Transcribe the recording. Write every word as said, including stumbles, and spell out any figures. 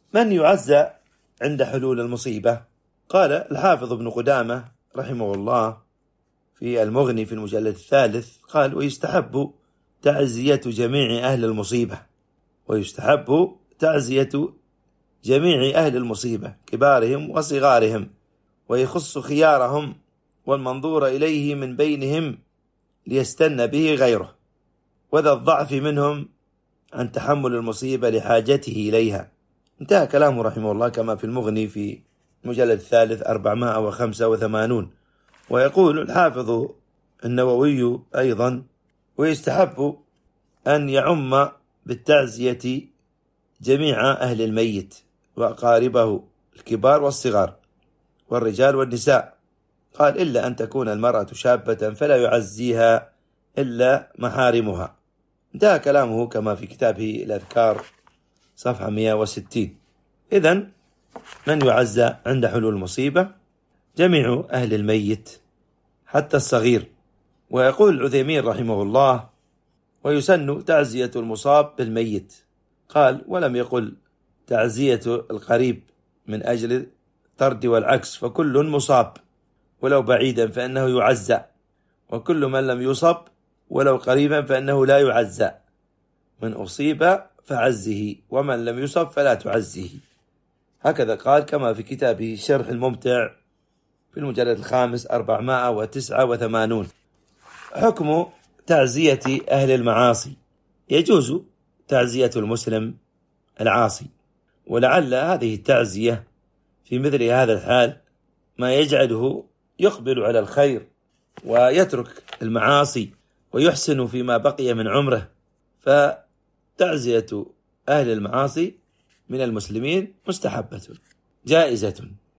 من يعزى عند حلول المصيبة؟ قال الحافظ ابن قدامة رحمه الله في المغني في المجلد الثالث، قال: ويستحب تعزية جميع أهل المصيبة ويستحب تعزية جميع أهل المصيبة كبارهم وصغارهم، ويخص خيارهم والمنظور إليه من بينهم ليستن به غيره، وذا الضعف منهم عن تحمل المصيبة لحاجته إليها. انتهى كلامه رحمه الله كما في المغني في المجلد الثالث أربعمائة وخمسة وثمانين. ويقول الحافظ النووي أيضا: ويستحب أن يعم بالتعزية جميع أهل الميت وأقاربه الكبار والصغار والرجال والنساء، قال: إلا أن تكون المرأة شابة فلا يعزيها إلا محارمها. انتهى كلامه كما في كتابه الأذكار صفحة مئة وستين. إذن من يعزى عند حلول المصيبة؟ جميع أهل الميت حتى الصغير. ويقول العثيمين رحمه الله: ويسن تعزية المصاب بالميت، قال: ولم يقل تعزية القريب من أجل الطرد والعكس، فكل مصاب ولو بعيدا فإنه يعزى، وكل من لم يصب ولو قريبا فإنه لا يعزى. من أصيب فعزه، ومن لم يصب فلا تعزه. هكذا قال كما في كتابه الشرح الممتع في المجلد الخامس أربعمائة وتسعة وثمانين. حكم تعزية أهل المعاصي: يجوز تعزية المسلم العاصي، ولعل هذه التعزية في مثل هذا الحال ما يجعله يقبل على الخير ويترك المعاصي ويحسن فيما بقي من عمره. فتعزية أهل المعاصي من المسلمين مستحبة جائزة.